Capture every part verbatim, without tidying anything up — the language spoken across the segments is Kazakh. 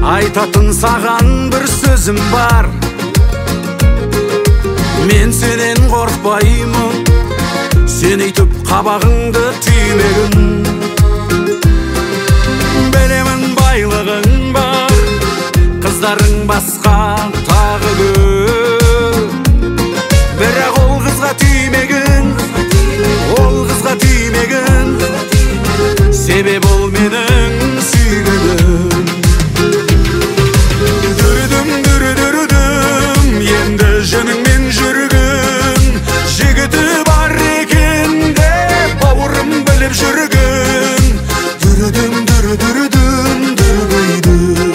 Айтатын саған бір сөзім бар, мен сенен қорқпаймын, сен өйтіп қабағыңды түймегін. Білемін байлығың бар, қыздарың басқа тағы көп, бірақ ол қызға түймегін, ол қызға түймегін, себеп ол менің сүйгенім. Дүрдім, дүрдүрдім, енді жөніңмен жүргін, жігіті бар екен деп бауырым біліп жүргін. Дүрдім, дүрдүрдім, дүрдүрдім.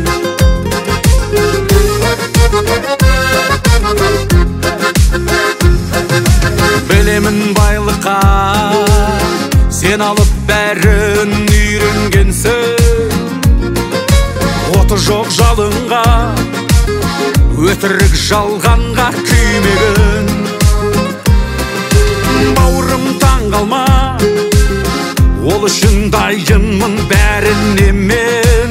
Білемін байлыққа сен алып бәрін үйренгенсің, оты жоқ жалынға, өтірік жалғанға күймегін. Бауырым таң қалма, ол үшін дайынмын бәріне мен.